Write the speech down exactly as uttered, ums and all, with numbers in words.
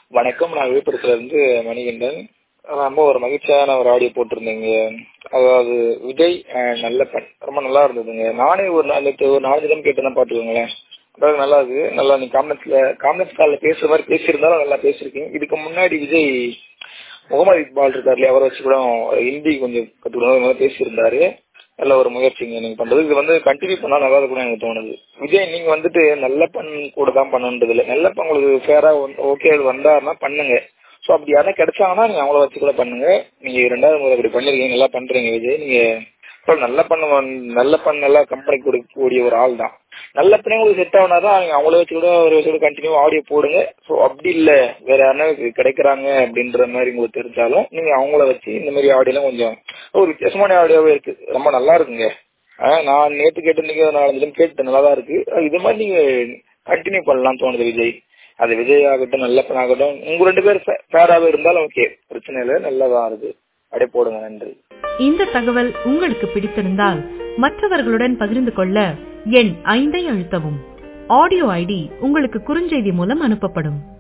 வணக்கம். நான் விழுப்புரத்துல இருந்து மணிகண்டன். ரொம்ப ஒரு மகிழ்ச்சியான ஒரு ஆடியோ போட்டிருந்தீங்க. அதாவது விஜய் நல்ல பண் ரொம்ப நல்லா இருந்ததுங்க. நானே ஒரு நாலு ஒரு நாலு தினம் கேட்டுதான் பாத்துக்கோங்களேன். அதாவது நல்லா இருக்கு. நல்லா நீ காமெண்ட்ஸ்ல காமெண்ட்ஸ் காலில் பேசுற மாதிரி பேசியிருந்தாலும் நல்லா பேசியிருக்கீங்க. இதுக்கு முன்னாடி விஜய் முகமது இக்பால் இருக்காருல்ல, அவரை வச்சு கூட ஹிந்தி கொஞ்சம் கற்றுக்கணும் பேசியிருந்தாரு. நல்ல ஒரு முயற்சிங்க நீங்க பண்றது. இது வந்து கண்டினியூ பண்ணா நல்லா கூட எனக்கு தோணுது. விஜய் நீங்க வந்துட்டு நல்ல பண் கூட தான் பண்ணணுன்றது இல்லை. நல்ல பண் உங்களுக்கு ஃபேரா ஓகே அது வந்தாருன்னா பண்ணுங்க. ஸோ அப்படி யாரும் கிடைச்சாங்கன்னா நீங்க அவங்கள வச்சு கூட பண்ணுங்க. நீங்க ரெண்டாவது முறை அப்படி பண்ணிருக்கீங்க, நல்லா பண்றீங்க விஜய். நீங்க நல்ல பண்ண நல்ல பண்ண நல்லா கம்பெனி கொடுக்கக்கூடிய ஒரு ஆள் தான். நல்ல பண்ண உங்களுக்கு செட் ஆகுனாதான் நீங்க அவங்கள வச்சு கூட ஒரு வச்சு கூட கண்டினியூ ஆடியோ போடுங்க. ஸோ அப்படி இல்லை வேற யாருன்னா கிடைக்கிறாங்க அப்படின்ற மாதிரி உங்களுக்கு தெரிஞ்சாலும் நீங்க அவங்கள வச்சு இந்த மாதிரி ஆடியோலாம் கொஞ்சம் ஒரு வித்தியாசமான ஆடியோவே இருக்கு, ரொம்ப நல்லா இருக்குங்க. நான் நேற்று கேட்டிருந்தீங்க, நாலஞ்சு தினம் கேட்டு நல்லா தான் இருக்கு. இது மாதிரி நீங்க கண்டினியூ பண்ணலாம் தோணுது விஜய். அது விஜய் ஆகட்டும் நல்ல பணம் ஆகட்டும், உங்க ரெண்டு பேர் ஃபேராகவே இருந்தாலும் ஓகே, பிரச்சனை இல்லை, நல்லதான் இருக்கு. அப்படியே போடுங்க. நன்றி. இந்த தகவல் உங்களுக்கு பிடித்திருந்தால் மற்றவர்களுடன் பகிர்ந்து கொள்ள எண் ஐந்தை அழுத்தவும். ஆடியோ ஐடி உங்களுக்கு குறுஞ்செய்தி மூலம் அனுப்பப்படும்.